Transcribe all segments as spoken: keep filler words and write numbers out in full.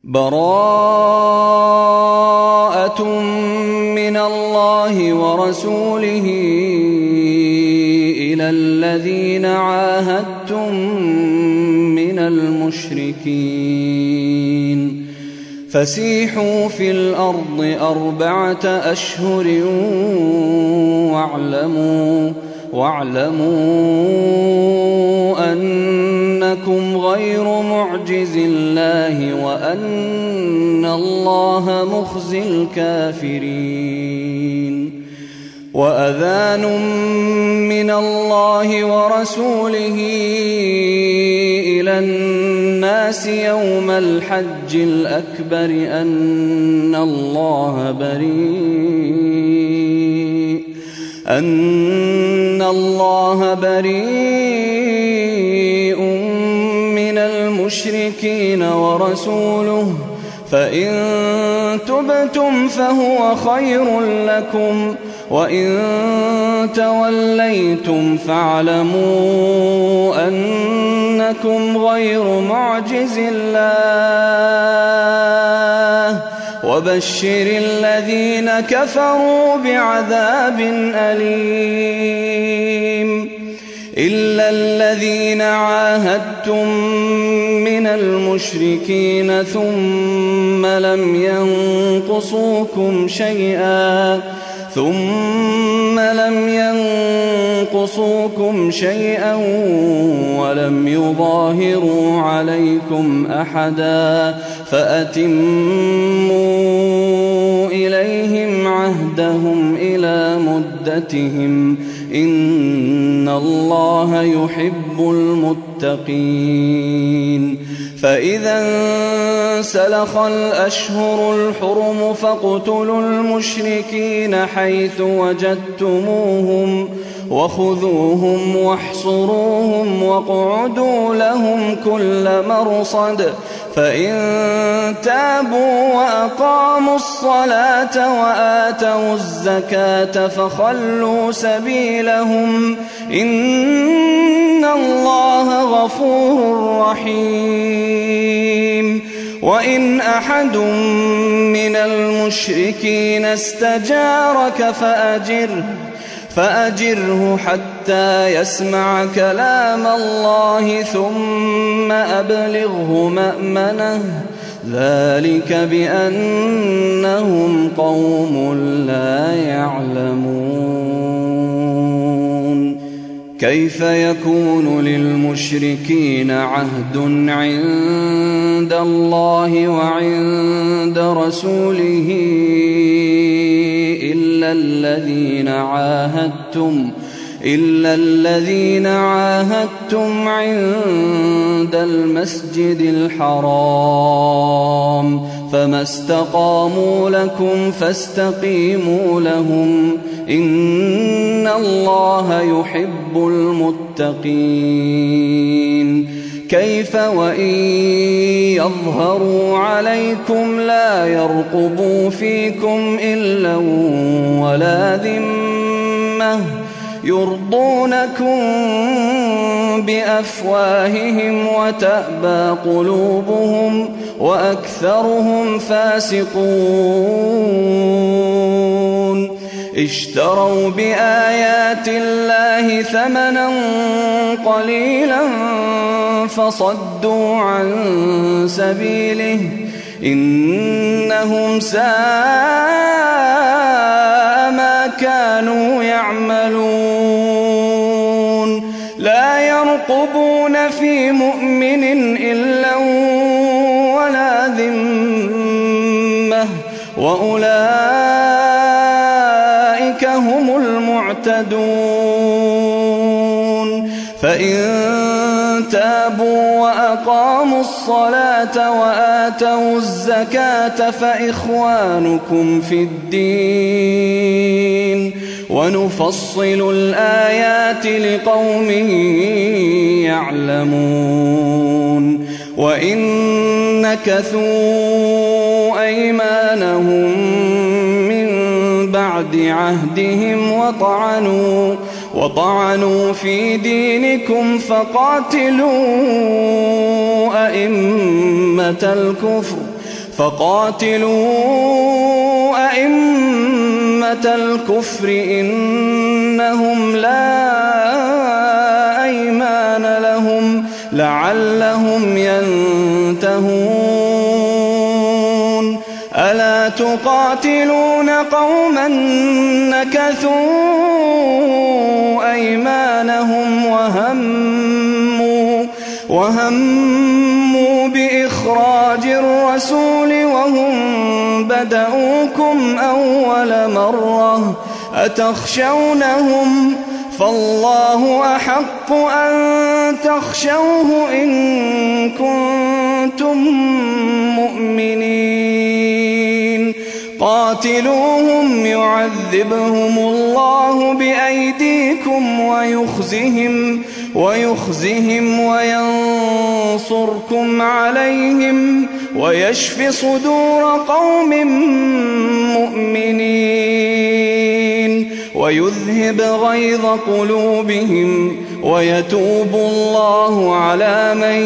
براءة من الله ورسوله إلى الذين عاهدتم من المشركين فسيحوا في الأرض أربعة أشهر واعلموا واعلموا أنكم غير معجز الله وأن الله مخزي الكافرين. وأذان من الله ورسوله إلى الناس يوم الحج الأكبر أن الله بريء أن الله بريء من المشركين ورسوله فإن تبتم فهو خير لكم وإن توليتم فاعلموا أنكم غير معجز الله وبشر الذين كفروا بعذاب أليم. إلا الذين عاهدتم من المشركين ثم لم ينقصوكم شيئا ثم لم ينقصوكم شيئا ولم يظاهروا عليكم أحدا فأتموا إليهم عهدهم إلى مدتهم إن الله يحب المتقين. فإذا انسلخ الأشهر الحرم فاقتلوا المشركين حيث وجدتموهم وخذوهم واحصروهم واقعدوا لهم كل مرصد فإن تابوا وأقاموا الصلاة وآتوا الزكاة فخلوا سبيلهم إن الله غفور رحيم. وإن أحد من المشركين استجارك فأجره فأجره حتى يسمع كلام الله ثم أبلغه مأمنه ذلك بأنهم قوم لا يعلمون. كيف يكون للمشركين عهد عند الله وعند رسوله إلا الذين عاهدتم إلا الذين عاهدتم عند المسجد الحرام فما استقاموا لكم فاستقيموا لهم إن الله يحب المتقين. كيف وإن يظهروا عليكم لا يرقبوا فيكم إلا ولا ذمة يرضونكم بأفواههم وتأبى قلوبهم وأكثرهم فاسقون. اشتروا بآيات الله ثمنا قليلا فصدوا عن سبيله إنهم ساء ما كانوا يعملون. لا يرقبون في مؤمن إلا ولا ذمة وأولئك هم المعتدون. فإن تابوا وأقاموا الصلاة وآتوا الزكاة فإخوانكم في الدين ونفصل الآيات لقوم يعلمون. وإن نكثوا أيمانهم من بعد عهدهم وطعنوا وطعنوا في دينكم فقاتلوا أئمة الكفر فقاتلوا أئمة الكفر إنهم لا أيمان لهم لعلهم ينتهون ألا تقاتلون قوما نكثوا أيمانهم وهموا, وهموا بإخراج الرسول وهم بدؤوكم أول مرة أتخشونهم فالله أحق أن تخشوه إن كنتم مؤمنين قاتلوهم يعذبهم الله بأيديكم ويخزهم, ويخزهم وينصركم عليهم ويشف صدور قوم مؤمنين ويذهب غيظ قلوبهم ويتوب الله على من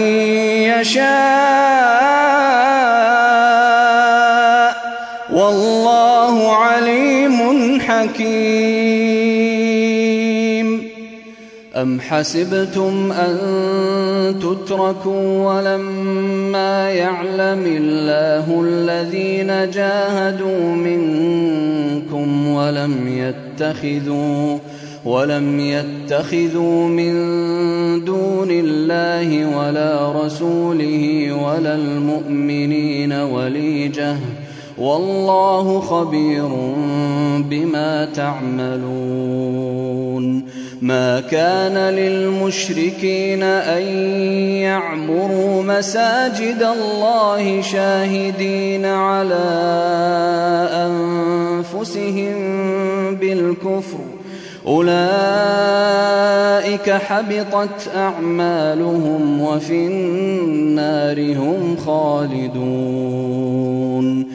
يشاء والله عليم حكيم أم حسبتم أن تتركوا ولما يعلم الله الذين جاهدوا منكم ولم يتخذوا ولم يتخذوا من دون الله ولا رسوله ولا المؤمنين وليجة والله خبير بما تعملون ما كان للمشركين أن يعمروا مساجد الله شاهدين على أنفسهم بالكفر أولئك حبطت أعمالهم وفي النار هم خالدون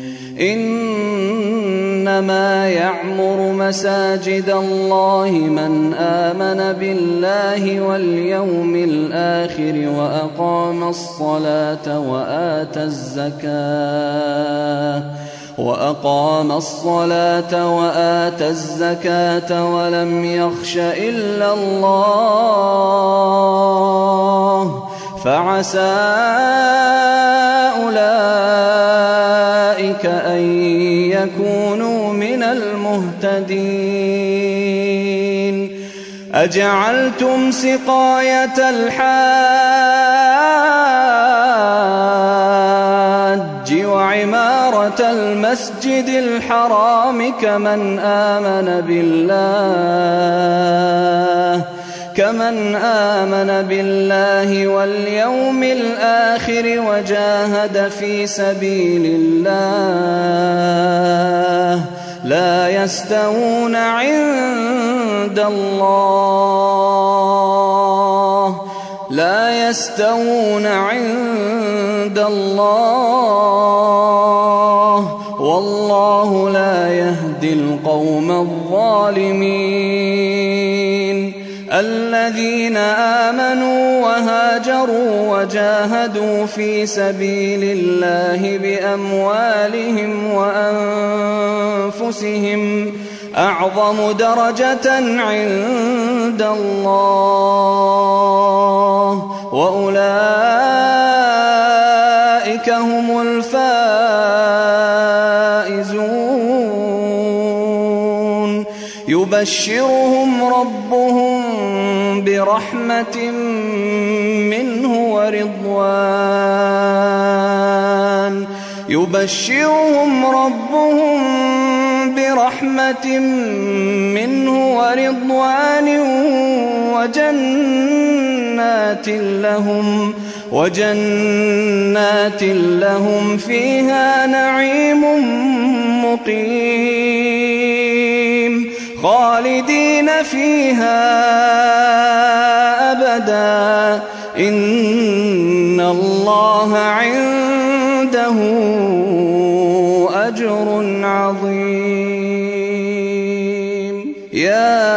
إنما يعمر مساجد الله من آمن بالله واليوم الآخر وأقام الصلاة وآتى الزكاة وأقام الصلاة وآتى الزكاة ولم يخش إلا الله فعسى أولئك أن يكونوا من المهتدين أجعلتم سقاية الحاج وعمارة المسجد الحرام كمن آمن بالله كمن آمن بالله واليوم الآخر وجاهد في سبيل الله لا يستوون عند الله لا يستوون عند الله والله لا يهدي القوم الظالمين الذين آمنوا وهاجروا وجاهدوا في سبيل الله بأموالهم وأنفسهم أعظم درجة عند الله وأولئك هم الفائزون يبشرهم ربهم برحمة منه ورضوان يبشرهم ربهم برحمة منه ورضوان وجنات لهم وجنات لهم فيها نعيم مقيم خالدين فيها أبدا إن الله عنده أجر عظيم يا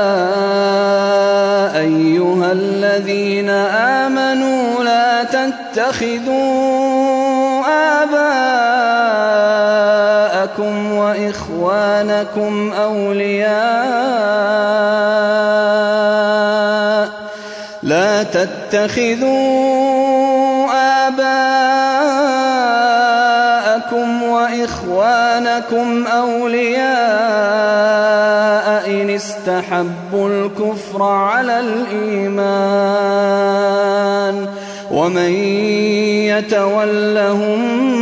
أيها الذين آمنوا لا تتخذوا آباءكم آباءكم وإخوانكم أولياء لا تتخذوا آباءكم وإخوانكم أولياء إن استحبوا الكفر على الإيمان ومن يتولهم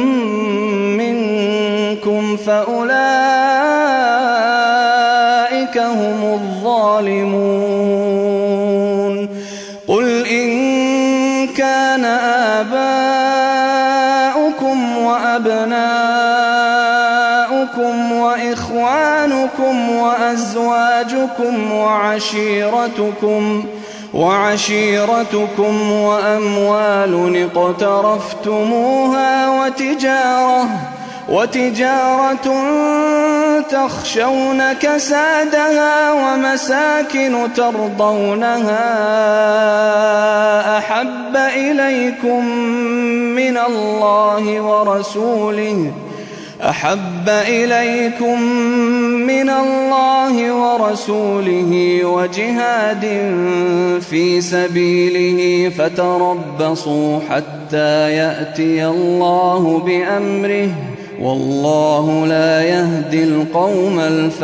منكم فأولئك هم الظالمون قل إن كان آباؤكم وأبناؤكم وإخوانكم وأزواجكم وعشيرتكم وعشيرتكم وأموال اقترفتموها وتجارة وتجارة تخشون كسادها ومساكن ترضونها أحب إليكم من الله ورسوله أحب إليكم من الله ورسوله وجهاد في سبيله فتربصوا حتى يأتي الله بأمره والله لا يهدي القوم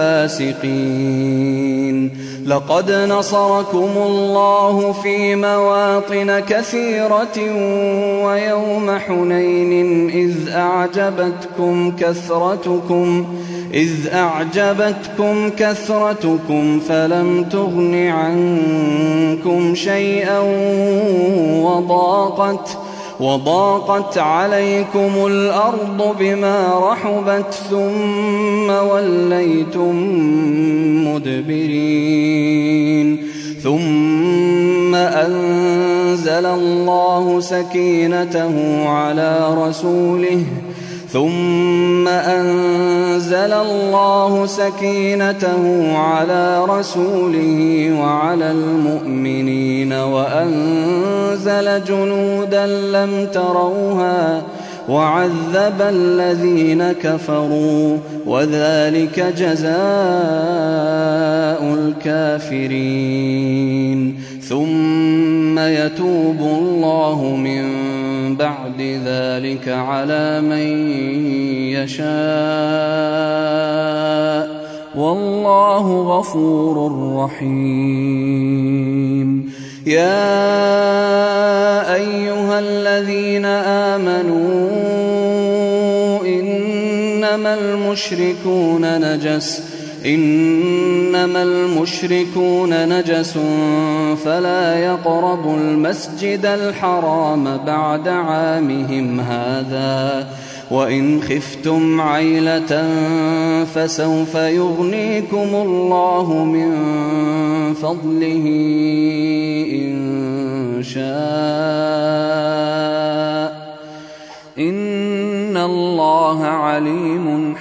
الفاسقين لقد نصركم الله في مواطن كثيرة ويوم حنين إذ أعجبتكم كثرتكم إذ أعجبتكم كثرتكم فلم تغن عنكم شيئا وضاقت وضاقت عليكم الأرض بما رحبت ثم وليتم مدبرين ثم أنزل الله سكينته على رسوله ثم أنزل الله سكينته على رسوله وعلى المؤمنين وأنزل جنودا لم تروها وعذب الذين كفروا وذلك جزاء الكافرين ثم يتوب الله من بعد ذلك على من يشاء والله غفور رحيم يا أيها الذين آمنوا إنما المشركون نجس إنما المشركون نجس فلا يقربوا المسجد الحرام بعد عامهم هذا وإن خفتم عيلة فسوف يغنيكم الله من فضله إن شاء إن الله عليم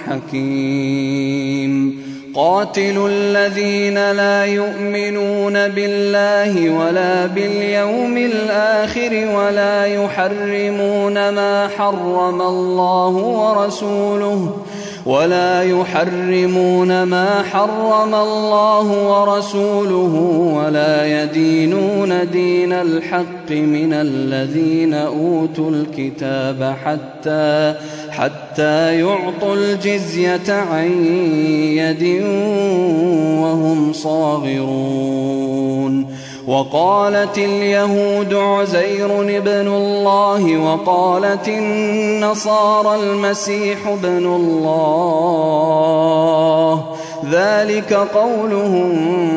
حكيم قاتلوا الذين لا يؤمنون بالله ولا باليوم الآخر ولا يحرمون ما حرم الله ورسوله ولا يحرمون ما حرم الله ورسوله ولا يدينون دين الحق من الذين أوتوا الكتاب حتى حتى يعطوا الجزية عن يد وهم صاغرون وقالت اليهود عزير ابن الله وقالت النصارى المسيح ابن الله ذلك قولهم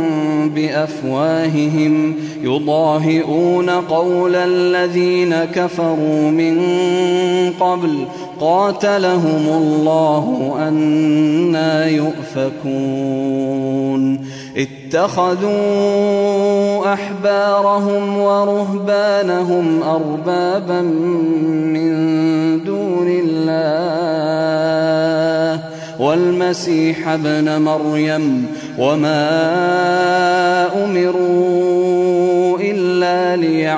بأفواههم يضاهئون قول الذين كفروا من قبل قاتلهم الله أنى يؤفكون اتخذوا أحبارهم ورهبانهم أربابا من دون الله والمسيح ابن مريم وما أمروا إلا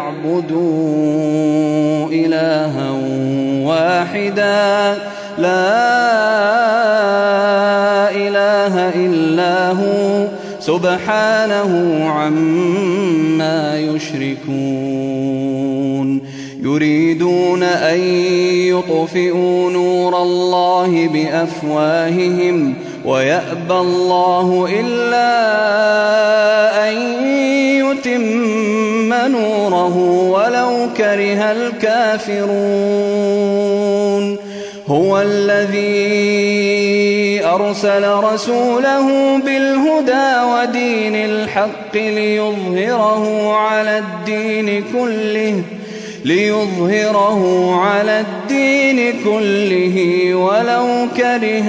ليعبدوا إلها واحدا لا سبحانه عما يشركون يريدون أن يطفئوا نور الله بأفواههم ويأبى الله إلا أن يتم نوره ولو كره الكافرون هو الذي أرسل رسوله بالهدى ودين الحق ليظهره على الدين كله ليظهره على الدين كله ولو كره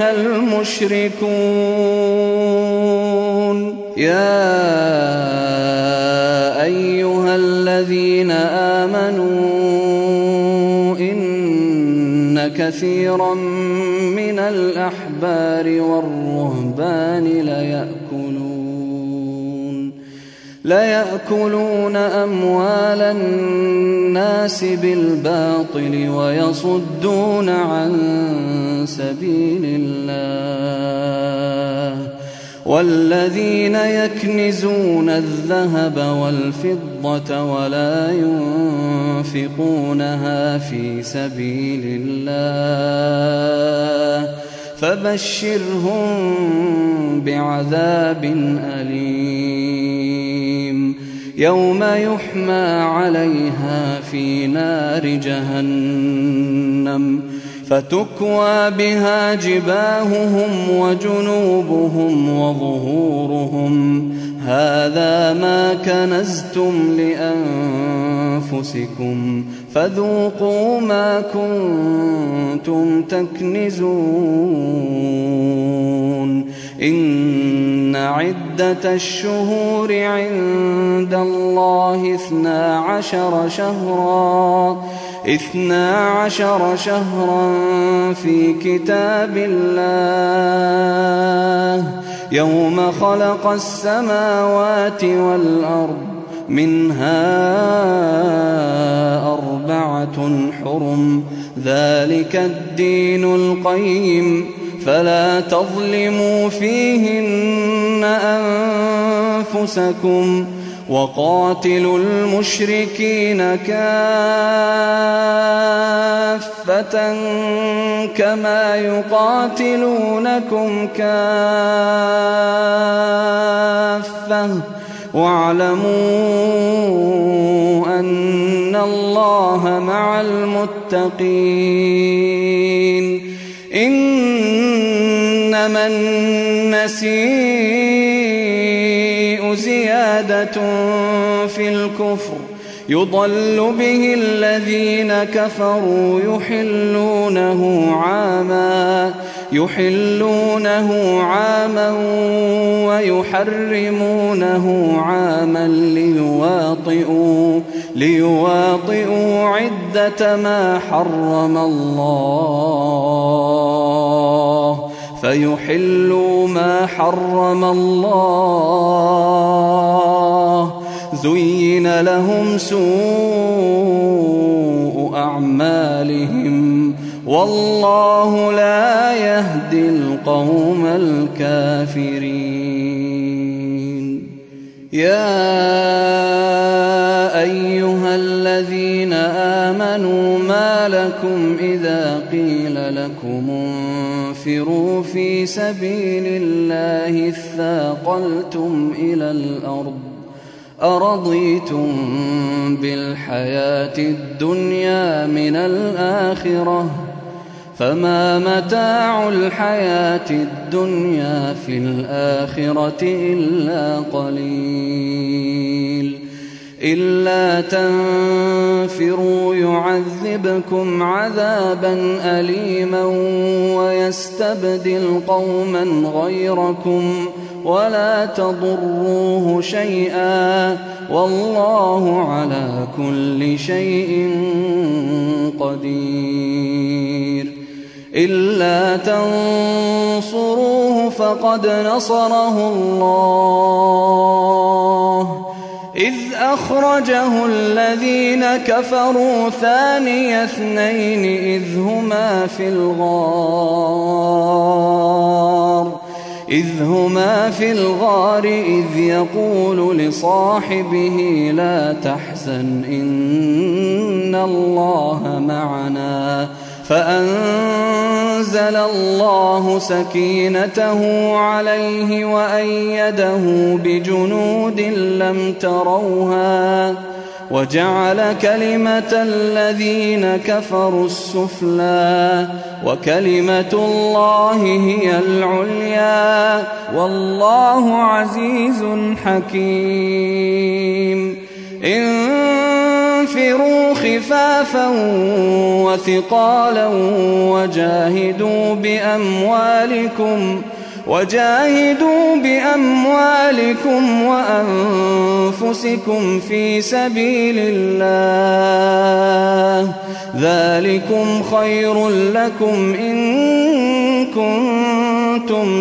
المشركون يا أيها الذين آمنوا إن كثيرا من الأحبار والرهبان ليأكلون ليأكلون أموال الناس بالباطل ويصدون عن سبيل الله والذين يكنزون الذهب والفضة ولا ينفقونها في سبيل الله فبشرهم بعذاب أليم يوم يحمى عليها في نار جهنم فتكوى بها جباههم وجنوبهم وظهورهم هذا ما كنزتم لأنفسكم فذوقوا ما كنتم تكنزون إن عدة الشهور عند الله اثنا عشر شهرا اثنا عشر شهرا في كتاب الله يوم خلق السماوات والأرض منها أربعة حرم ذلك الدين القيم فلا تظلموا فيهن أنفسكم وقاتلوا المشركين كافة كما يقاتلونكم كافة واعلموا أن الله مع المتقين إنما النسيء زيادة في الكفر يضل به الذين كفروا يحلونه عاما يحلونه عاما ويحرمونه عاما ليواطئوا ليواطئوا عدة ما حرم الله فيحلوا ما حرم الله زين لهم سوء أعمالهم والله لا يهدي القوم الكافرين يا أيها الذين آمنوا ما لكم إذا قيل لكم انفروا في سبيل الله اثاقلتم إلى الأرض أرضيتم بالحياة الدنيا من الآخرة فما متاع الحياة الدنيا في الآخرة إلا قليل إلا تنفروا يعذبكم عذابا أليما ويستبدل قوما غيركم ولا تضروه شيئا والله على كل شيء قدير إلا تنصروه فقد نصره الله إذ أخرجه الذين كفروا ثاني اثنين إذ هما في الغار إذ هما في الغار إذ يقول لصاحبه لا تحزن إن الله معنا فأنزل الله سكينته عليه وأيده بجنود لم تروها وجعل كلمة الذين كفروا السفلى وكلمة الله هي العليا والله عزيز حكيم. انفروا خفافا وثقالا وجاهدوا بأموالكم وجاهدوا بأموالكم وأنفسكم في سبيل الله ذلكم خير لكم إن كنتم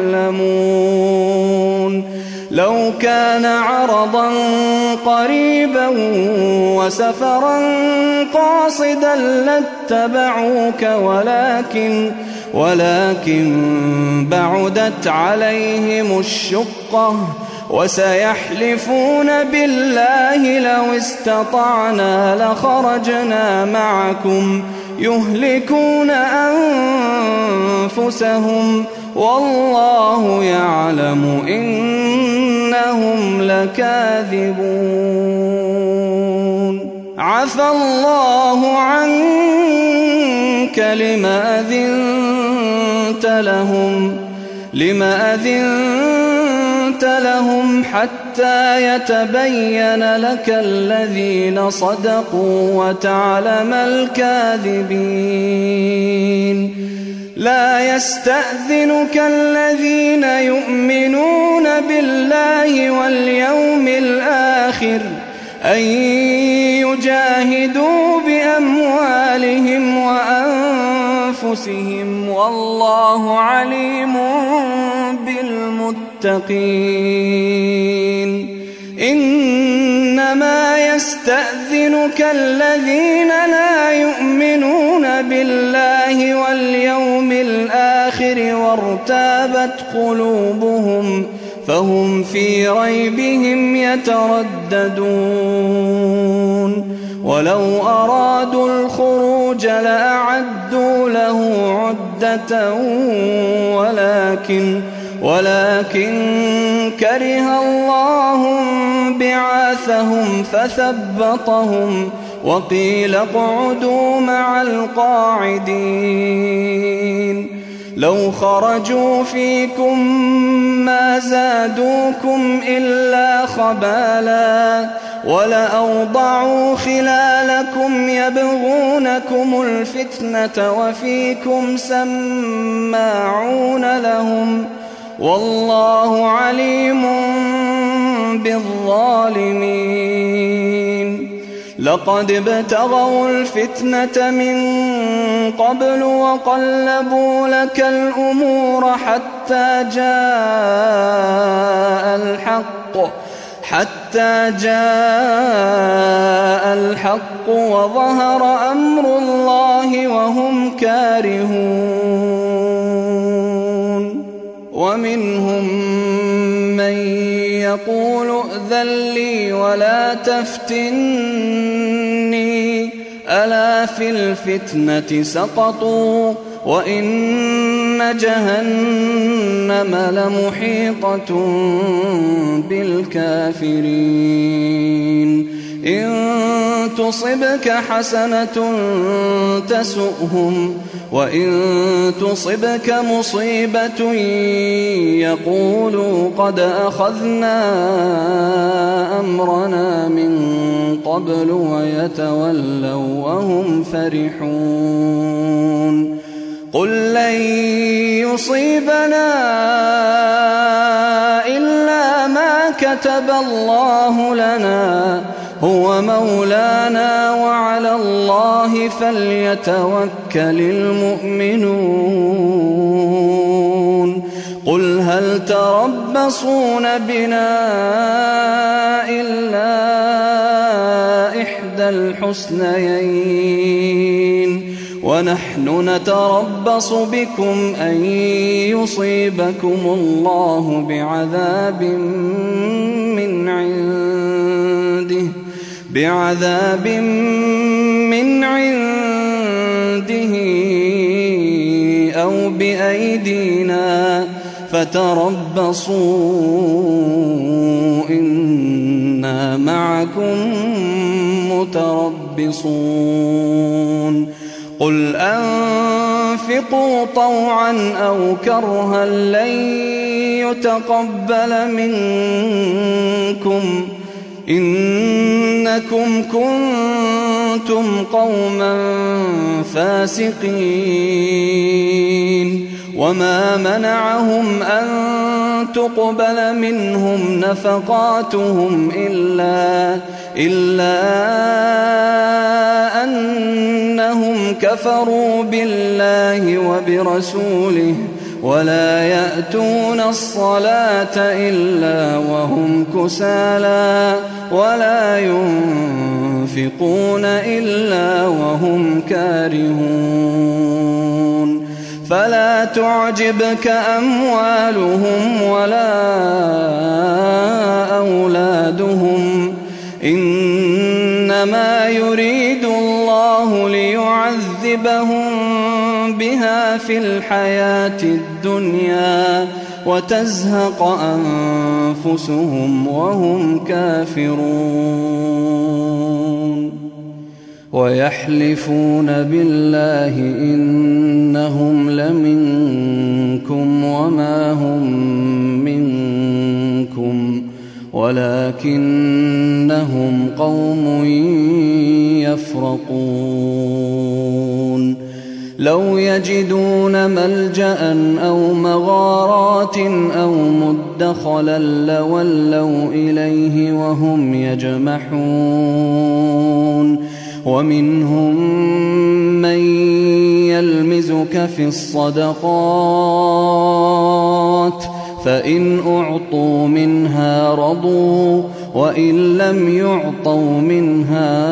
تعلمون. لو كان عرضا قريبا وسفرا قاصدا لاتبعوك ولكن ولكن بعدت عليهم الشقة وسيحلفون بالله لو استطعنا لخرجنا معكم يهلكون أنفسهم والله يعلم إنهم لكاذبون. عفى الله عنك لما أذنت لهم لما أذنت لهم حتى يتبين لك الذين صدقوا وتعلم الكاذبين. لا يستأذنك الذين يؤمنون بالله واليوم الآخر أن يجاهدوا بأموالهم وأنفسهم والله عليم بالمتقين. إنما يستأذنك الذين لا يؤمنون بالله واليوم الآخر وارتابت قلوبهم فهم في ريبهم يترددون. ولو أرادوا الخروج لأعدوا له عدة ولكن ولكن كره الله بعاثهم فثبطهم وقيل اقعدوا مع القاعدين. لو خرجوا فيكم ما زادوكم إلا خبالا ولأوضعوا خلالكم يبغونكم الفتنة وفيكم سماعون لهم والله عليم بالظالمين. لقد ابتغوا الفتنة من قبل وقلبوا لك الأمور حتى جاء الحق حتى جاء الحق وظهر أمر الله وهم كارهون. ومنهم من يقول ائذن لي ولا تفتني ألا في الفتنة سقطوا وإن جهنم لمحيطة بالكافرين. إن تصبك حسنة تسؤهم وإن تصبك مصيبة يقولوا قد أخذنا أمرنا من قبل ويتولوا وهم فرحون. قل لن يصيبنا إلا ما كتب الله لنا هو مولانا وعلى الله فليتوكل المؤمنون. قل هل تربصون بنا إلا إحدى الحسنيين ونحن نتربص بكم أن يصيبكم الله بعذاب من عنده بعذاب من عنده أو بأيدينا فتربصوا إنا معكم متربصون قل أنفقوا طوعا أو كرها لن يتقبل منكم إنكم كنتم قوما فاسقين وما منعهم أن تقبل منهم نفقاتهم إلا, إلا أنهم كفروا بالله وبرسوله ولا يأتون الصلاة إلا وهم كسالى ولا ينفقون إلا وهم كارهون فلا تعجبك أموالهم ولا أولادهم إنما يريد الله ليعذبهم بها في الحياة الدنيا وتزهق أنفسهم وهم كافرون ويحلفون بالله إنهم لمنكم وما هم منكم ولكنهم قوم يفرقون لو يجدون ملجأ أو مغارات أو مدخلا لولوا إليه وهم يجمحون ومنهم من يلمزك في الصدقات فإن أعطوا منها رضوا وإن لم يعطوا منها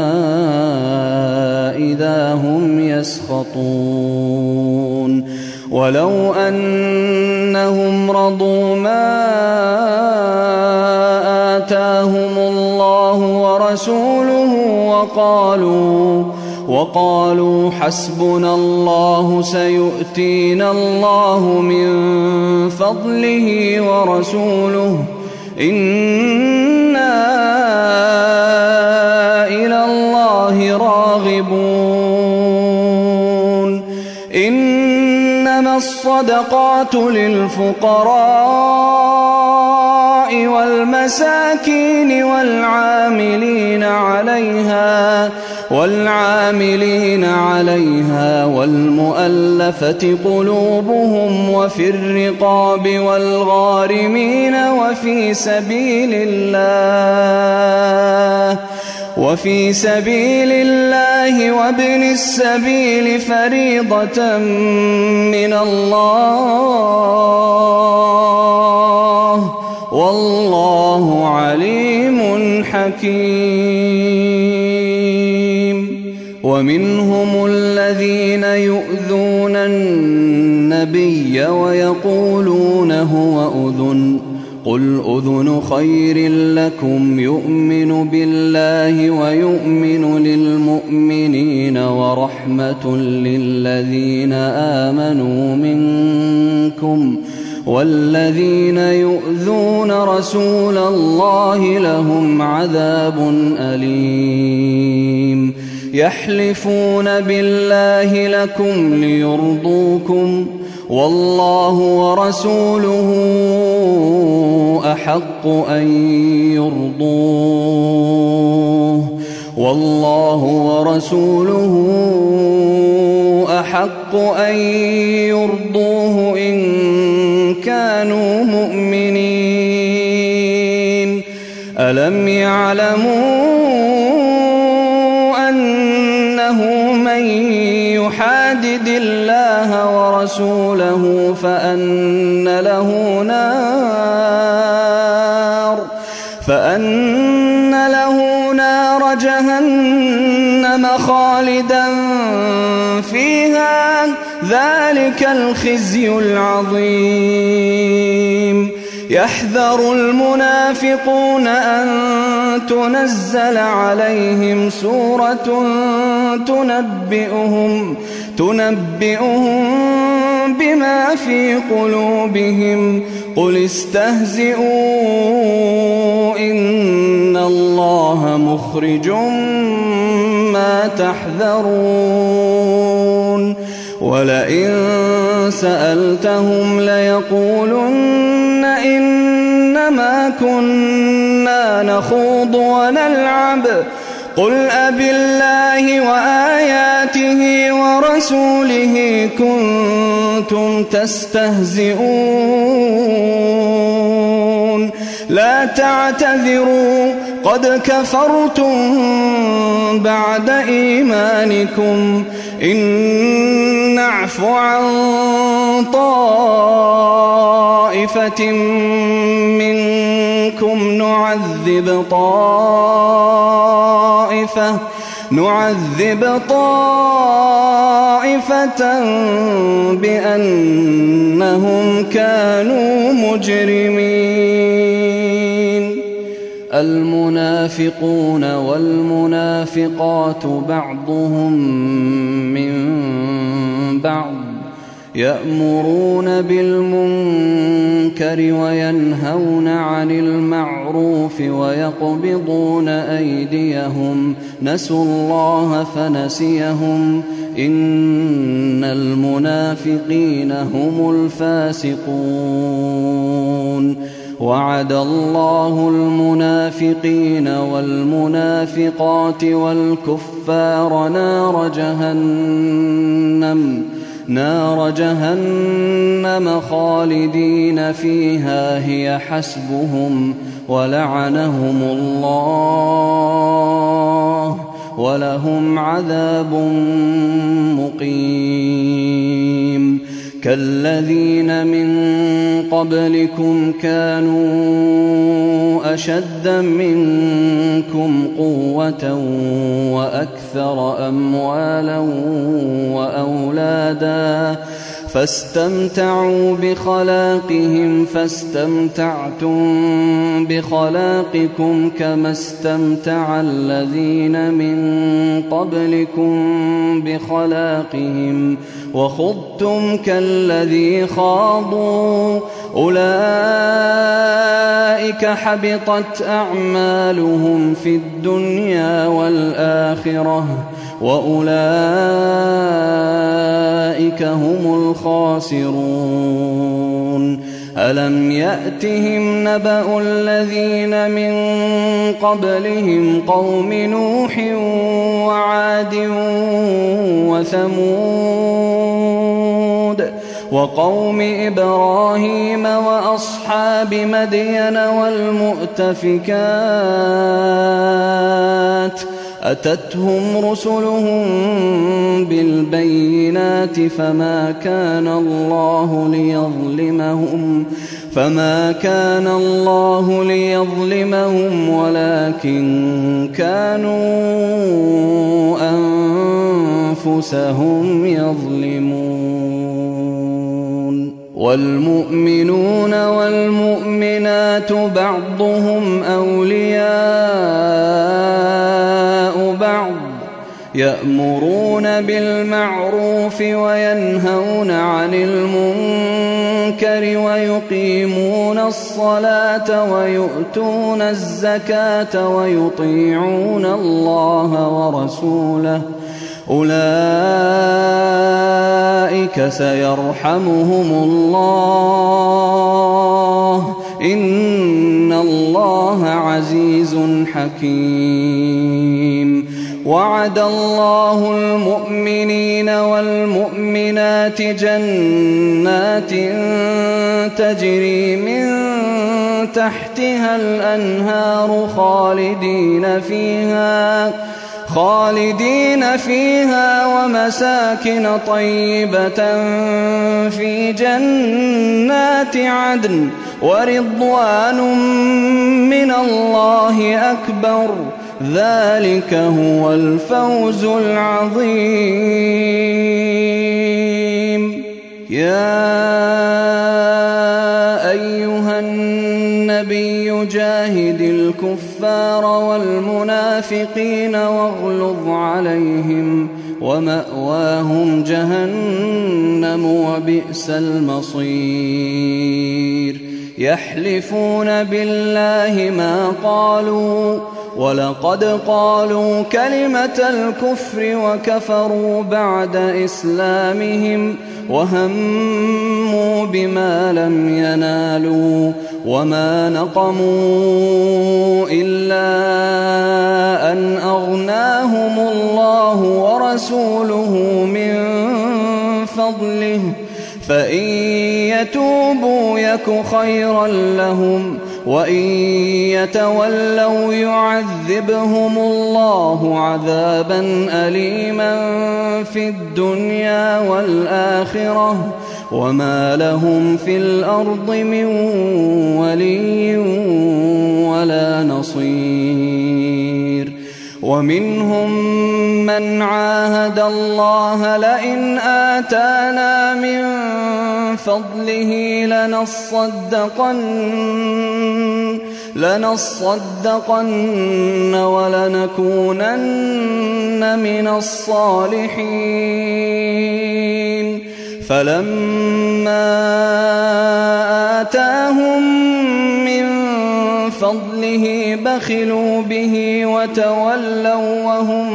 إذا هم يسخطون ولو أنهم رضوا ما آتاهم الله ورسوله وقالوا وقالوا حسبنا الله سيؤتينا الله من فضله ورسوله إنا إلى الله راغبون إنما الصدقات للفقراء والمساكين والعاملين عليها والعاملين عليها والمؤلفة قلوبهم وفي الرقاب والغارمين وفي سبيل الله وفي سبيل الله وابن السبيل فريضة من الله والله عليم حكيم ومنهم الذين يؤذون النبي ويقولون هو أذن قل أذن خير لكم يؤمن بالله ويؤمن للمؤمنين ورحمة للذين آمنوا منكم والذين يؤذون رسول الله لهم عذاب أليم يحلفون بالله لكم ليرضوكم والله ورسوله أحق أن يرضوه والله ورسوله أحق أن يرضوه إن كانوا مؤمنين ألم يعلموا أنه من يحادد الله ورسوله فأن له نار فأن له نار جهنم خالدا فيها ذلك الخزي العظيم. يحذر المنافقون أن تنزل عليهم سورة تنبئهم, تنبئهم بما في قلوبهم قل استهزئوا إن الله مخرج ما تحذرون. ولئن سألتهم ليقولن إنما كنا نخوض ونلعب قل أبالله وآياته ورسوله كنتم تستهزئون لا تعتذروا قد كفرتم بعد إيمانكم إن نعف عن طائفة منكم نعذب طائفة نعذب طائفة بأنهم كانوا مجرمين. المنافقون والمنافقات بعضهم من بعض يأمرون بالمنكر وينهون عن المعروف ويقبضون أيديهم نسوا الله فنسيهم إن المنافقين هم الفاسقون. وعد الله المنافقين والمنافقات والكفار نار جهنم نار جهنم خالدين فيها هي حسبهم ولعنهم الله ولهم عذاب مقيم. كالذين من قبلكم كانوا أشد منكم قوة وأكثر أموالا وأولادا فاستمتعوا بخلاقهم فاستمتعتم بخلاقكم كما استمتع الذين من قبلكم بخلاقهم وخضتم كالذي خاضوا أولئك حبطت أعمالهم في الدنيا والآخرة وأولئك هم الخاسرون. ألم يأتهم نبأ الذين من قبلهم قوم نوح وعاد وثمود وقوم إبراهيم وأصحاب مدين والمؤتفكات أتتهم رسلهم بالبينات فما كان الله ليظلمهم فما كان الله ليظلمهم ولكن كانوا أنفسهم يظلمون. والمؤمنون والمؤمنات بعضهم أولياء بعض يأمرون بالمعروف وينهون عن المنكر ويقيمون الصلاة ويؤتون الزكاة ويطيعون الله ورسوله أولئك سيرحمهم الله إن الله عزيز حكيم. وعد الله المؤمنين والمؤمنات جنات تجري من تحتها الأنهار خالدين فيها خالدين فيها ومساكن طيبة في جنات عدن ورضوان من الله أكبر ذلك هو الفوز العظيم. يا أيها النبي جاهد الكفار والمنافقين واغلظ عليهم ومأواهم جهنم وبئس المصير يحلفون بالله ما قالوا ولقد قالوا كلمة الكفر وكفروا بعد إسلامهم وهموا بما لم ينالوا وما نقموا إلا أن أغناهم الله ورسوله من فضله فإن يتوبوا يك خيرا لهم وإن يتولوا يعذبهم الله عذابا أليما في الدنيا والآخرة وما لهم في الأرض من ولي ولا نصير ومنهم من عاهد الله لئن آتانا من فضله لنصدقن لنصدقن ولنكونن من الصالحين فلما آتاهم من فضله بخلوا به وتولوا وهم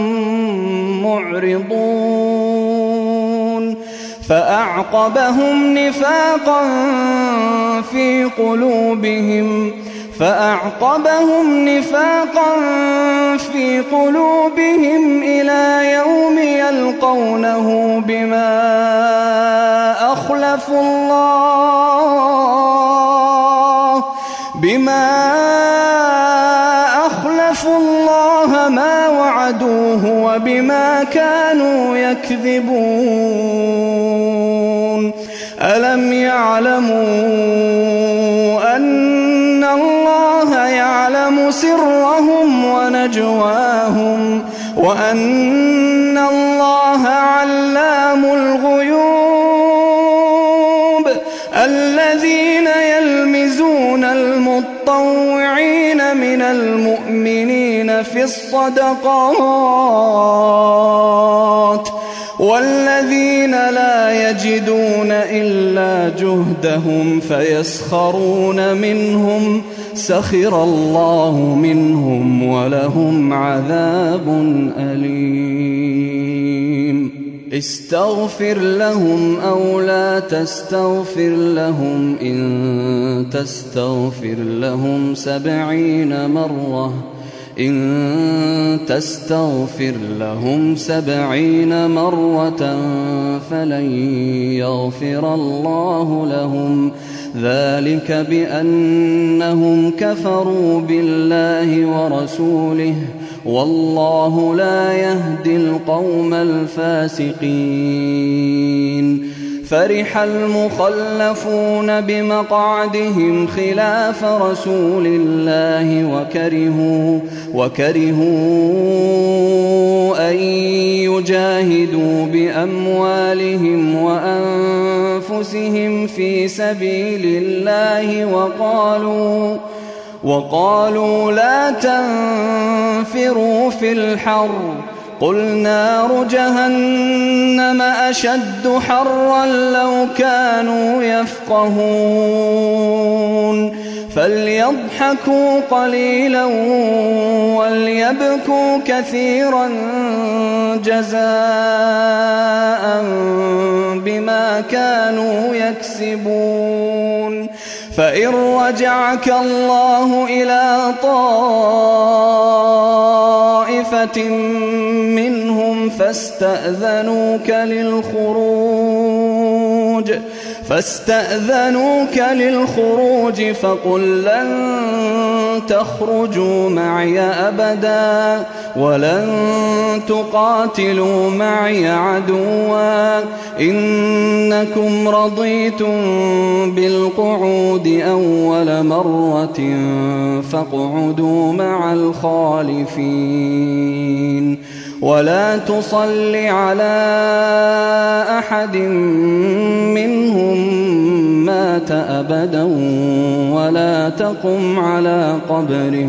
معرضون فأعقبهم نفاقا في قلوبهم فأعقبهم نفاقا في قلوبهم إلى يوم يلقونه بما أخلفوا الله بما أخلفوا الله ما وعدوه وبما كانوا يكذبون ألم يعلموا أن الله يعلم سرهم ونجواهم وأن الله علام الغيوب الذين يلمزون المطوعين من المؤمنين في الصدقات والذين لا يجدون إلا جهدهم فيسخرون منهم سخر الله منهم ولهم عذاب أليم استغفر لهم أو لا تستغفر لهم إن تستغفر لهم سبعين مرة إن تستغفر لهم سبعين مرة فلن يغفر الله لهم ذلك بأنهم كفروا بالله ورسوله والله لا يهدي القوم الفاسقين فرح المخلفون بمقعدهم خلاف رسول الله وكرهوا, وكرهوا أن يجاهدوا بأموالهم وأنفسهم في سبيل الله وقالوا وقالوا لا تنفروا في الحر قل نار جهنم أشد حرا لو كانوا يفقهون فليضحكوا قليلا وليبكوا كثيرا جزاء بما كانوا يكسبون فإن رجعك الله إلى طائفة منهم فاستأذنوك للخروج فاستأذنوك للخروج فقل لن تخرجوا معي أبدا ولن تقاتلوا معي عدوا إنكم رضيتم بالقعود أول مرة فاقعدوا مع الخالفين ولا تصل على أحد منهم مات أبدا ولا تقم على قبره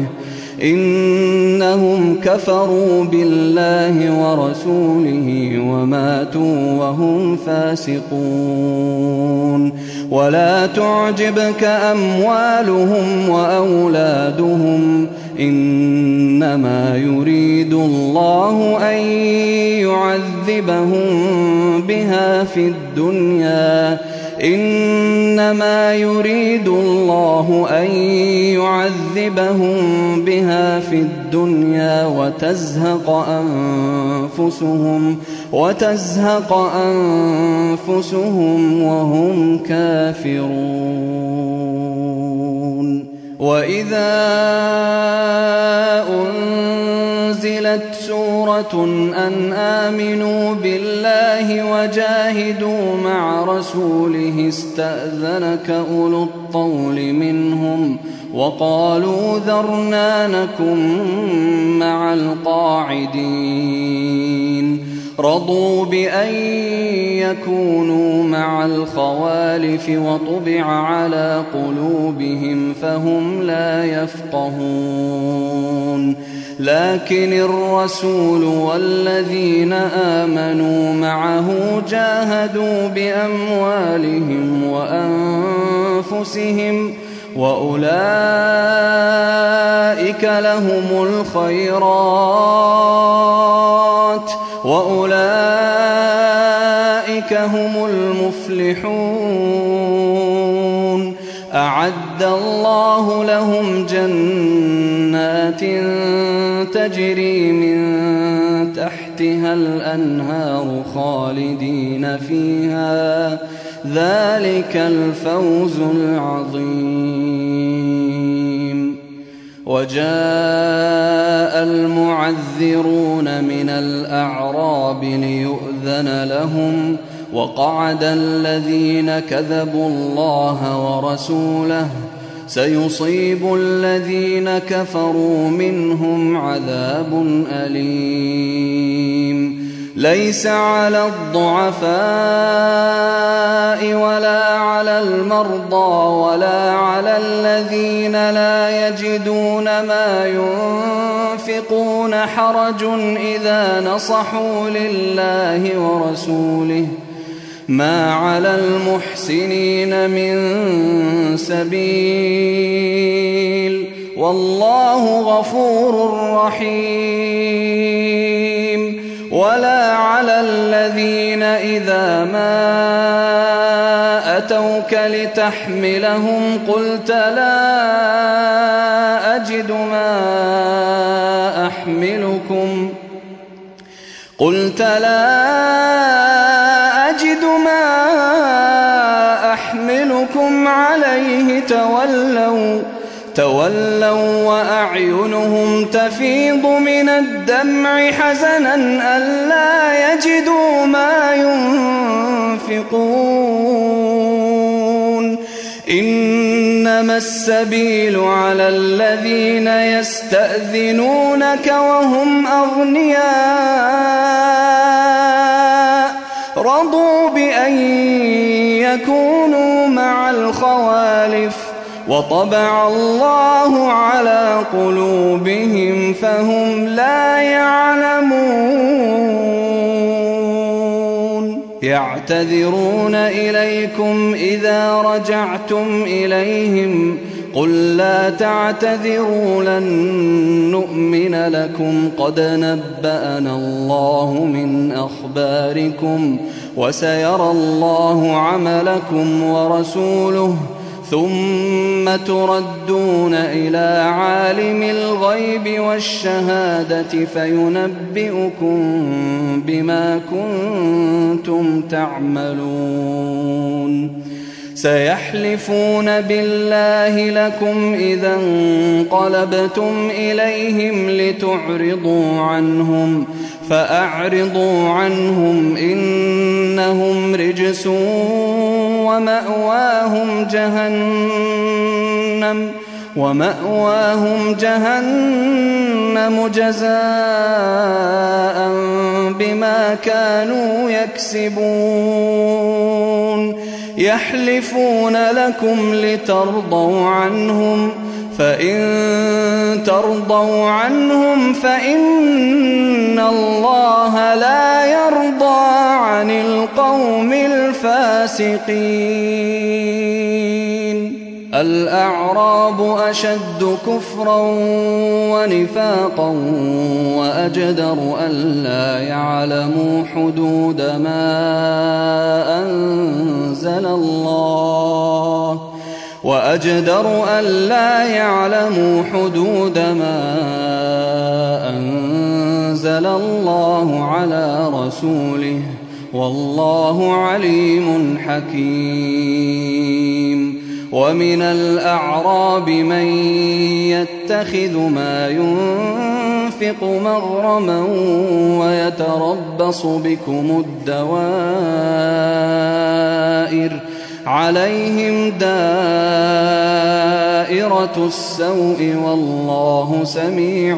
إنهم كفروا بالله ورسوله وماتوا وهم فاسقون. ولا تعجبك أموالهم وأولادهم إنما يريد الله أن يعذبهم بها في الدنيا إنما يريد الله أن يعذبهم بها في الدنيا وتزهق أنفسهم وتزهق أنفسهم وهم كافرون. وإذا أنزلت سورة أن آمنوا بالله وجاهدوا مع رسوله استأذنك أولو الطول منهم وقالوا ذرنا نكن مع القاعدين رضوا بأن يكونوا مع الخوالف وطبع على قلوبهم فهم لا يفقهون. لكن الرسول والذين آمنوا معه جاهدوا بأموالهم وأنفسهم وأولئك لهم الخيرات وأولئك هم المفلحون. أعد الله لهم جنات تجري من تحتها الأنهار خالدين فيها ذلك الفوز العظيم. وجاء المعذرون من الأعراب ليؤذن لهم وقعد الذين كذبوا الله ورسوله سيصيب الذين كفروا منهم عذاب أليم. ليس على الضعفاء ولا على المرضى ولا على الذين لا يجدون ما ينفقون حرج إذا نصحوا لله ورسوله ما على المحسنين من سبيل والله غفور رحيم. ولا على الذين إذا ما أتوك لتحملهم قلت لا أجد ما أحملكم قلت لا أجد ما أحملكم عليه تولوا تولوا وأعينهم تفيض من الدمع حزنا ألا يجدوا ما ينفقون. إنما السبيل على الذين يستأذنونك وهم أغنياء رضوا بأن يكونوا مع الخوالف وطبع الله على قلوبهم فهم لا يعلمون. يعتذرون إليكم إذا رجعتم إليهم قل لا تعتذروا لن نؤمن لكم قد نبأنا الله من أخباركم وسيرى الله عملكم ورسوله ثم تردون إلى عالم الغيب والشهادة فينبئكم بما كنتم تعملون. سيحلفون بالله لكم إذا انقلبتم إليهم لتعرضوا عنهم فأعرضوا عنهم إنهم رجس ومأواهم جهنم ومأواهم جهنم جزاء بما كانوا يكسبون يحلفون لكم لترضوا عنهم فإن ترضوا عنهم فإن الله لا يرضى عن القوم الفاسقين. الأعراب أشد كفرا ونفاقا وأجدر ألا يعلموا حدود ما أنزل الله وأجدر ألا يعلموا حدود ما أنزل الله على رسوله والله عليم حكيم. ومن الأعراب من يتخذ ما ينفق مغرما ويتربص بكم الدوائر عليهم دائرة السوء والله سميع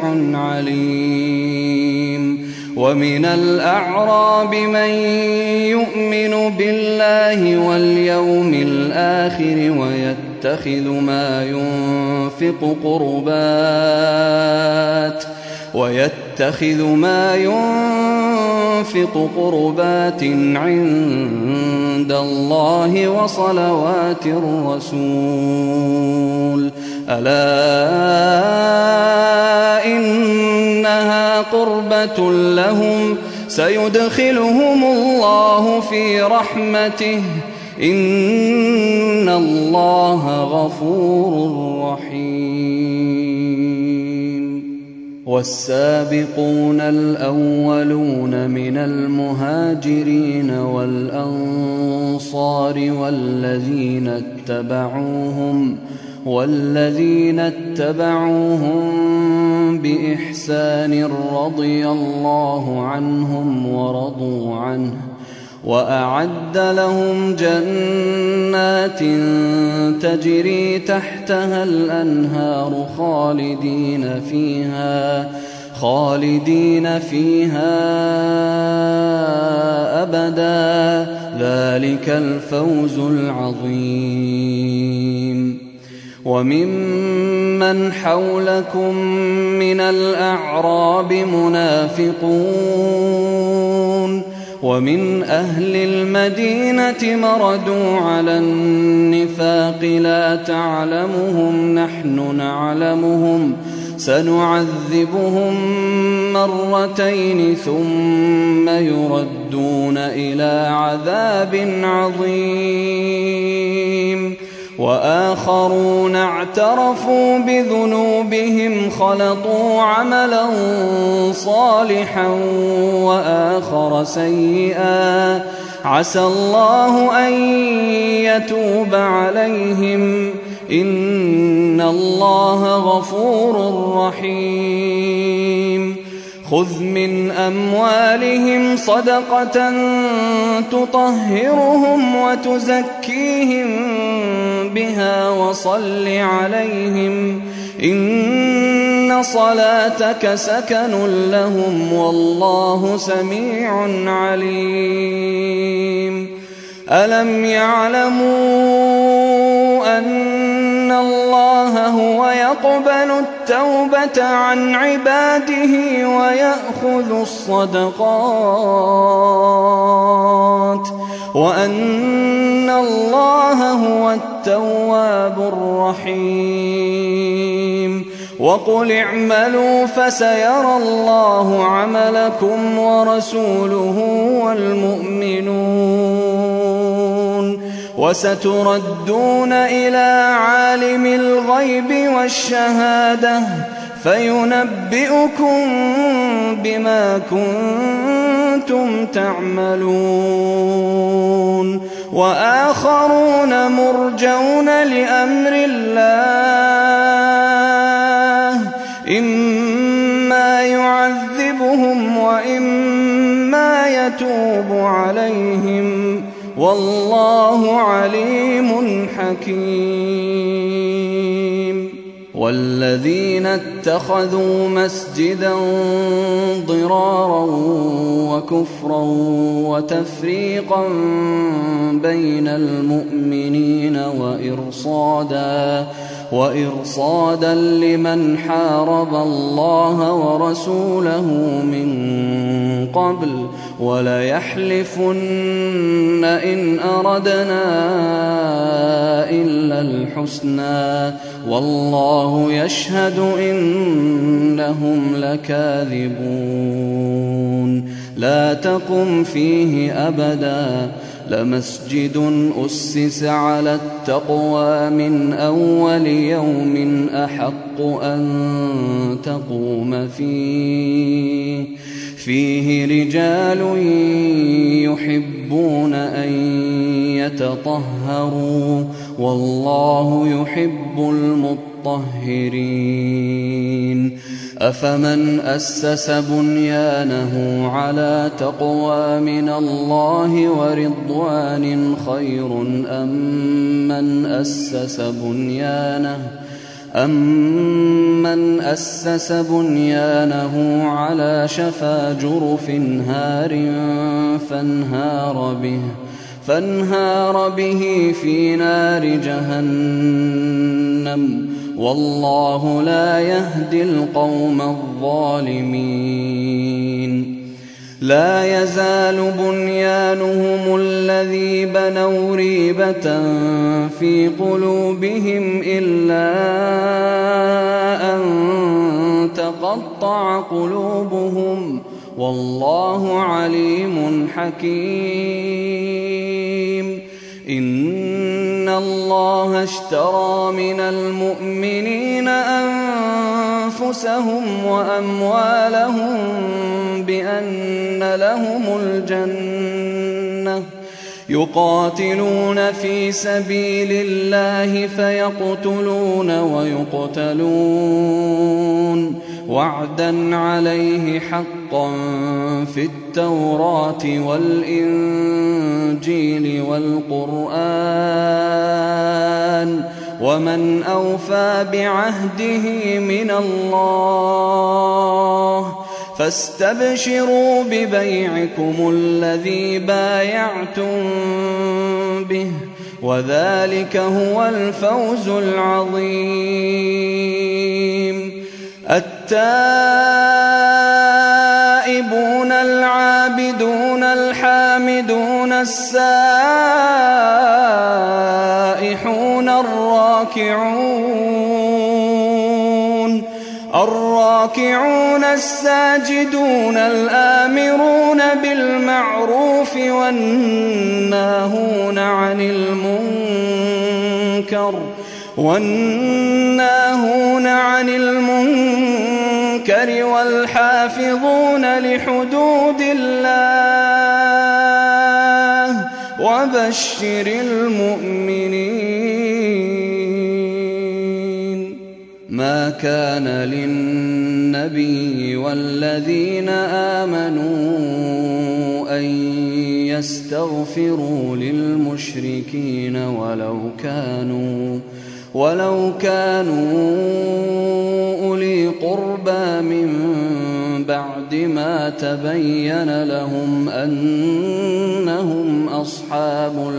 عليم. ومن الأعراب من يؤمن بالله واليوم الآخر ويتخذ ما ينفق قربات ويتخذ ما ينفق قربات عند الله وصلوات الرسول ألا إنها قربة لهم سيدخلهم الله في رحمته إن الله غفور رحيم. والسابقون الأولون من المهاجرين والأنصار والذين اتبعوهم والذين اتبعوهم بإحسان رضي الله عنهم ورضوا عنه وأعد لهم جنات تجري تحتها الأنهار خالدين فيها خالدين فيها أبدا ذلك الفوز العظيم. وممن حولكم من الأعراب منافقون ومن أهل المدينة مردوا على النفاق لا تعلمهم نحن نعلمهم سنعذبهم مرتين ثم يردون إلى عذاب عظيم. وآخرون اعترفوا بذنوبهم خلطوا عملا صالحا وآخر سيئا عسى الله أن يتوب عليهم إن الله غفور رحيم. خذ من أموالهم صدقة تطهرهم وتزكيهم بها وصل عليهم إن صلاتك سكن لهم والله سميع عليم. ألم يعلموا أن الله هو يقبل التوبة عن عباده ويأخذ الصدقات وأن الله هو التواب الرحيم. وقل اعملوا فسيرى الله عملكم ورسوله والمؤمنون وستردون إلى عالم الغيب والشهادة فينبئكم بما كنتم تعملون. وآخرون مرجون لأمر الله إما يعذبهم وإما يتوب عليهم والله عليم حكيم. والذين اتخذوا مسجدا ضرارا وكفرا وتفريقا بين المؤمنين وإرصادا وإرصادا لمن حارب الله ورسوله من قبل وليحلفن إن أردنا إلا الحسنى والله يشهد إنهم لكاذبون لا تقم فيه أبدا لمسجد أسس على التقوى من أول يوم أحق أن تقوم فيه فيه رجال يحبون أن يتطهروا والله يحب المطهرين أفمن أسس بنيانه على تقوى من الله ورضوان خير أم من أسس بنيانه أَمَّنْ أَسَّسَ بُنْيَانَهُ عَلَى شَفَا جُرُفٍ هَارٍ فَانْهَارَ بِهِ فَانْهَارَ بِهِ فِي نَارِ جَهَنَّمَ وَاللَّهُ لَا يَهْدِي الْقَوْمَ الظَّالِمِينَ لا يزال بنيانهم الذي بنوا ريبة في قلوبهم إلا أن تقطع قلوبهم والله عليم حكيم إن الله اشترى من المؤمنين أنفسهم وأموالهم بأن لهم الجنة يقاتلون في سبيل الله فيقتلون ويقتلون وعدا عليه حقا في التوراة والإنجيل والقرآن ومن أوفى بعهده من الله فاستبشروا ببيعكم الذي بايعتم به وذلك هو الفوز العظيم التائبون العابدون الحامدون السائحون الراكعون الراكعون الساجدون الآمرون بالمعروف والناهون عن المنكر والناهون عن المنكر والحافظون لحدود الله وبشر المؤمنين ما كان للنبي والذين آمنوا أن يستغفروا للمشركين ولو كانوا ولو كانوا أولي قربى من بعد ما تبين لهم أنهم أصحاب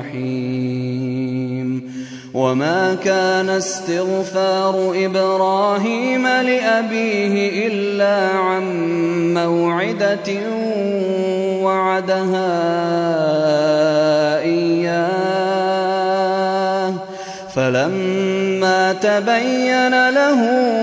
الجحيم وما كان استغفار إبراهيم لأبيه إلا عن موعدة وعدها إياه فلما تبين له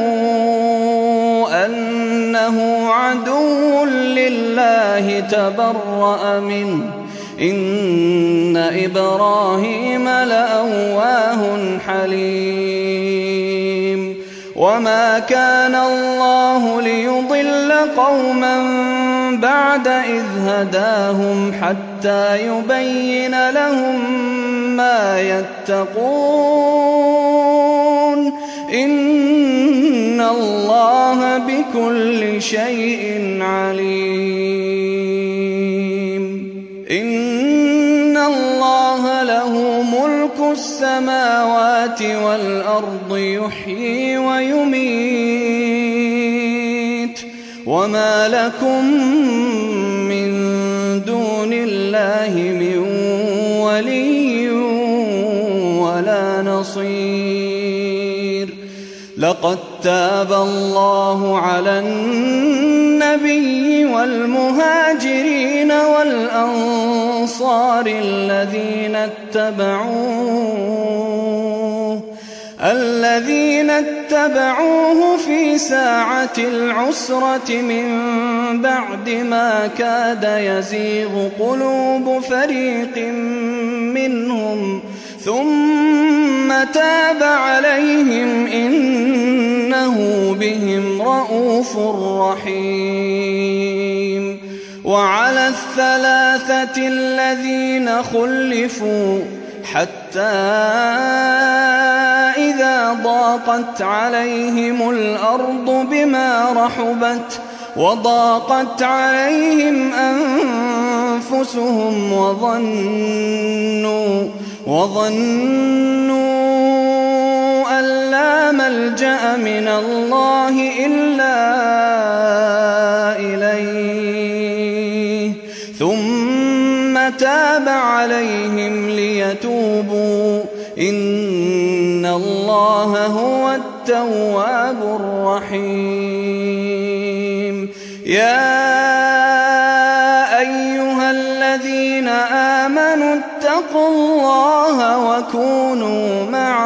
أنه عدو لله تبرأ منه إن إبراهيم لأواه حليم وما كان الله ليضل قوما بعد إذ هداهم حتى يبين لهم ما يتقون إن الله بكل شيء عليم إن الله له ملك ملك السماوات والأرض يحيي ويميت وما لكم من دون الله من ولي ولا نصير. لقد تاب الله على النبي والمهاجرين والأنصار الذين اتبعوه الذين اتبعوه في ساعة العسرة من بعد ما كاد يزيغ قلوب فريق منهم ثم تاب عليهم إنه بهم رءوف رحيم. وعلى الثلاثة الذين خلفوا حتى إذا ضاقت عليهم الأرض بما رحبت وضاقت عليهم أنفسهم وظنوا وظنوا أن لا ملجأ من الله إلا إليه ثم تاب عليهم ليتوبوا إن الله هو التواب الرحيم. يا أيها الذين آمنوا اتقوا الله وكونوا مع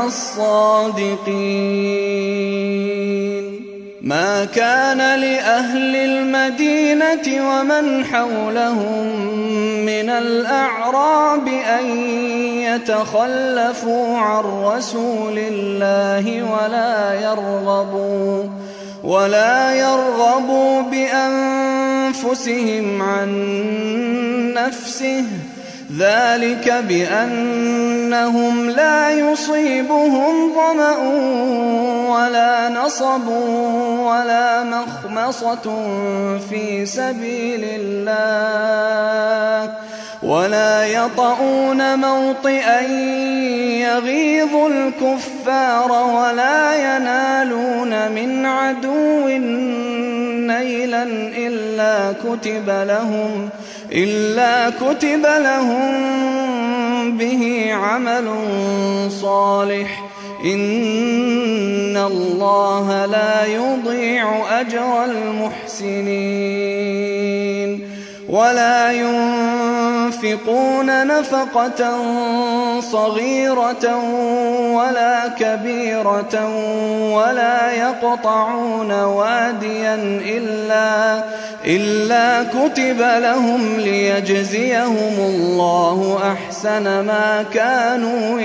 الصادقين. ما كان لأهل المدينة ومن حولهم من الأعراب أن يتخلفوا عن رسول الله ولا يرغبوا ولا يرغبوا بأنفسهم عن نفسه ذلك بأنهم لا يصيبهم ظمأ ولا نصب ولا مخمصة في سبيل الله ولا يطؤون موطئا يغيظ الكفار ولا ينالون من عدو نيلا إلا كتب لهم إلا كتب لهم به عمل صالح إن الله لا يضيع أجر المحسنين. ولا ينفقون نفقة صغيرة ولا كبيرة ولا يقطعون واديا إلا, إلا كتب لهم ليجزيهم الله أحسن ما كانوا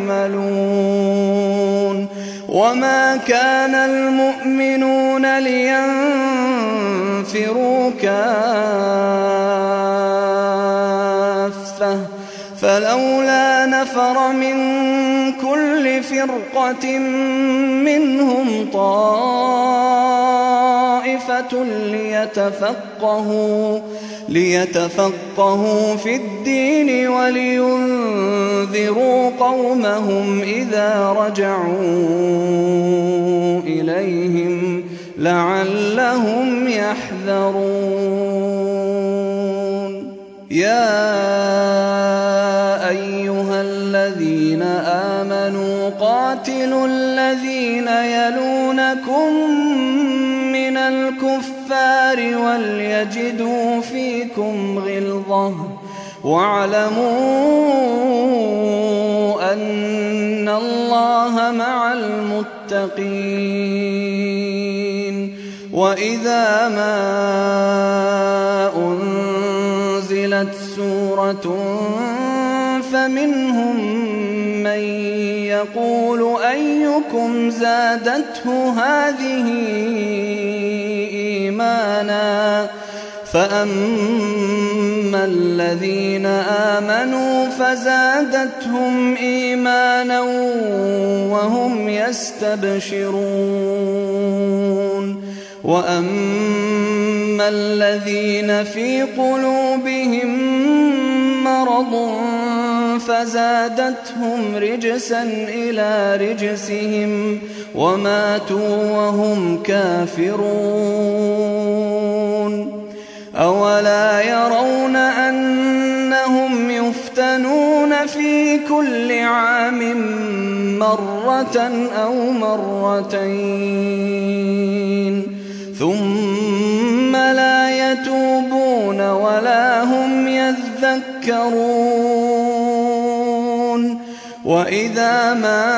يعملون. وما كان المؤمنون لينفروا كافة فلولا نفر من كل فرقة منهم طائفة ليتفقهوا ليتفقهوا في الدين ولينذروا قومهم إذا رجعوا إليهم لعلهم يحذرون. يا أيها الذين آمنوا قاتلوا الذين يلونكم من الكفار وليجدوا فيكم غلظة واعلموا أن الله مع المتقين. وإذا ما أنزلت سورة فمنهم من يقول أيكم زادته هذه إيمانا فأما الذين آمنوا فزادتهم إيمانا وهم يستبشرون. وأما الذين في قلوبهم مرض فزادتهم رجسا إلى رجسهم وماتوا وهم كافرون أولا يرون أنهم يفتنون في كل عام مرة أو مرتين ثم لا يتوبون ولا هم يذكرون وإذا ما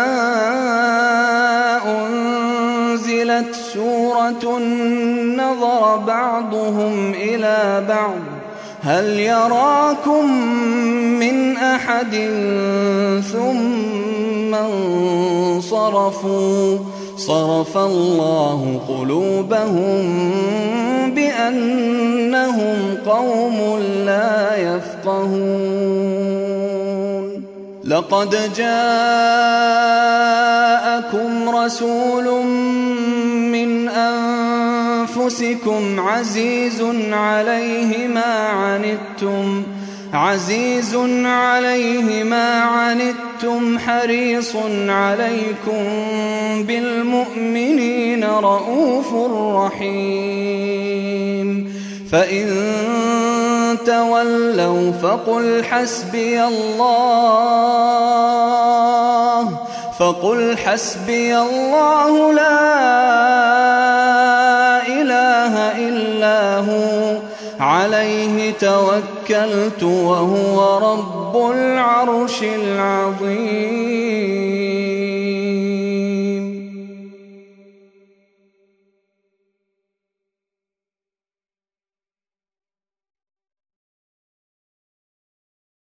أنزلت سورة نظر بعضهم إلى بعض هل يراكم من أحد ثم انصرفوا صرف الله قلوبهم بأنهم قوم لا يفقهون لقد جاءكم رسول من أنفسكم عزيز عليه ما عنتم عزيز عليه ما عنتم حريص عليكم بالمؤمنين رؤوف رحيم فإن تولوا فقل حسبي الله فقل حسبي الله لا إله إلا هو عليه توكلت وهو رب العرش العظيم.